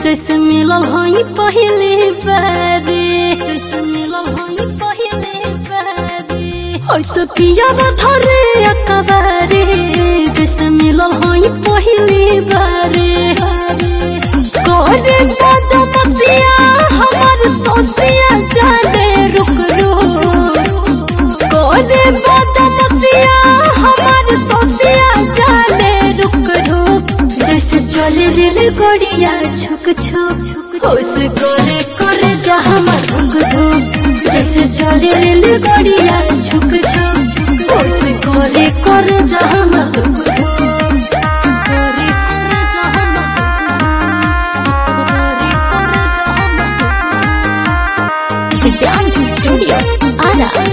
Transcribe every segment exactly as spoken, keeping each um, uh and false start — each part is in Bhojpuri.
जैसे मिलल हई पहले बारे जैसे मिलल हई पहले बारे ऐसे पियावा धरे अकबारे जैसे मिलल हई पहले बारे करे बदमसिया हमर सोसिया जाने रुक रुक करे बदमसिया हमर सोसिया जाने रुक रुक जैसे चले रेल गड़िया छुक छुक होश करे करे जा हमर धुक धुक जैसे चले रेल गड़िया छुक छुक होश करे करे जा हमर धुक धुक करे करे जा हमर धुक धुक करे करे जा हमर धुक धुक Dance Studio Ada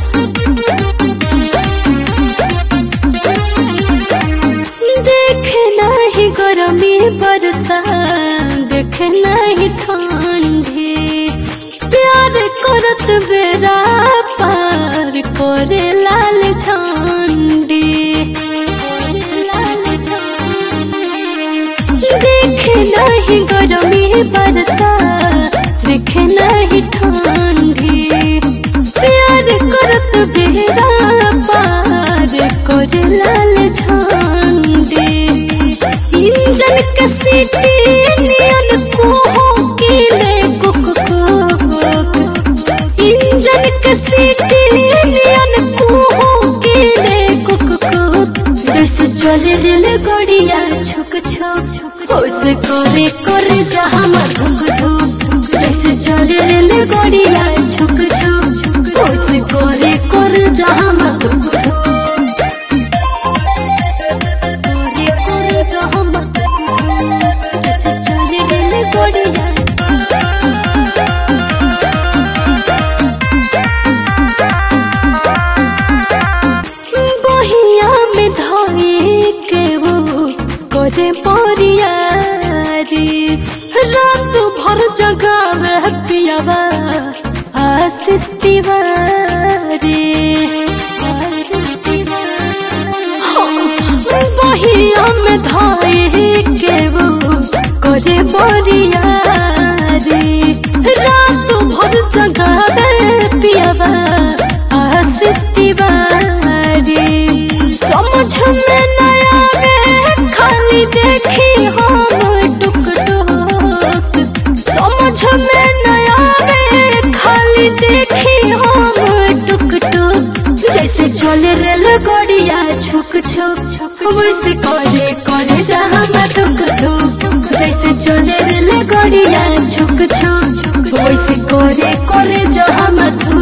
देखे नहीं गरमी बरसा देखे नहीं ठंडी प्यार करत बेरा पार करे लाल झंडी करे लाल झंडी देखे नहीं गरमी बरसा देखे नहीं ठंडी प्यार करत बेरा पार करे लाल झंडी इंजन के सीटी नियन को कीले कुक कुक इंजन के सीटी नियन को कीले कुक कुक जैसे चले रेल गड़िया छुक छुक होश करे करे जा हमर धुक धुक जैसे चले रेल गड़िया छुक छुक होश करे करे जा हमर धुक धुक करे करे जा हमर धुक धुक जैसे चले रेल गड़िया बहिया में धोई के वो करे परिया रे रात भर जगावे पियावा आशीष तिवारी आशीष तिवारी बहिया में धोई के वो करे परिया रे रात भर जगावे पियावा आशीष तिवारी समझ में नया में खाली देखी हम टुक टुक समझ में नया में खाली देखी हम टुक टुक जैसे चले रेल गड़िया छुक छुक वैसे करे करे जा हम टुक टुक जैसे चले रेल गड़िया छुक छुक वैसे करे करे जा हम